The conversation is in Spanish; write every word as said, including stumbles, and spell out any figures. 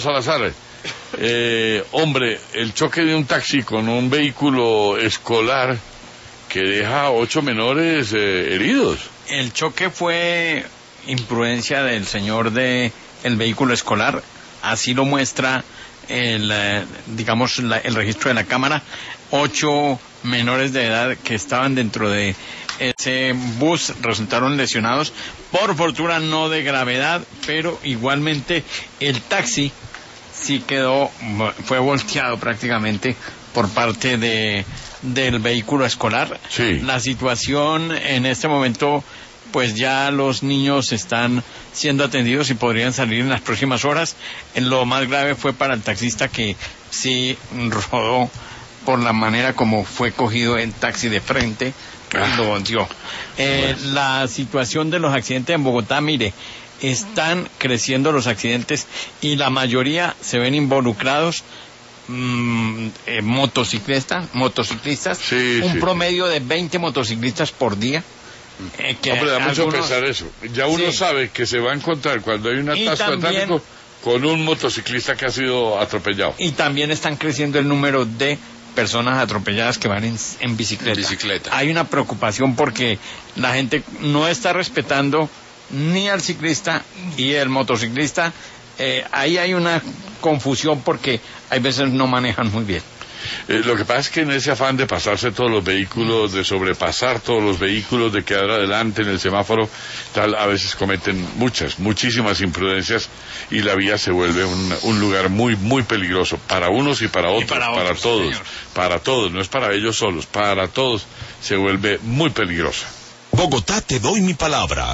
Salazar. Eh, hombre, el choque de un taxi con un vehículo escolar que deja a ocho menores eh, heridos. El choque fue imprudencia del señor de el vehículo escolar, así lo muestra el, eh, digamos, la, el registro de la cámara. Ocho menores de edad que estaban dentro de ese bus resultaron lesionados, por fortuna no de gravedad, pero igualmente el taxi sí quedó, fue volteado prácticamente por parte de del vehículo escolar. Sí. La situación en este momento, pues ya los niños están siendo atendidos y podrían salir en las próximas horas. Lo más grave fue para el taxista, que sí rodó por la manera como fue cogido en taxi de frente y lo volteó. Eh, pues. La situación de los accidentes en Bogotá, mire, están creciendo los accidentes y la mayoría se ven involucrados mmm, eh, motociclistas, motociclistas, sí, un sí, promedio de veinte motociclistas por día. Eh, que Hombre, da mucho algunos... pesar eso. Ya uno sí. sabe que se va a encontrar cuando hay un atasco de tráfico con un motociclista que ha sido atropellado. Y también están creciendo el número de personas atropelladas que van en, en bicicleta. En bicicleta. Hay una preocupación porque la gente no está respetando ni al ciclista y el motociclista. Eh, ahí hay una confusión porque hay veces no manejan muy bien. Eh, lo que pasa es que en ese afán de pasarse todos los vehículos, de sobrepasar todos los vehículos, de quedar adelante en el semáforo, tal, a veces cometen muchas, muchísimas imprudencias y la vía se vuelve un, un lugar muy, muy peligroso para unos y para otros, y para, para otros, todos, señor. para todos, no es para ellos solos, para todos se vuelve muy peligrosa. Bogotá, te doy mi palabra.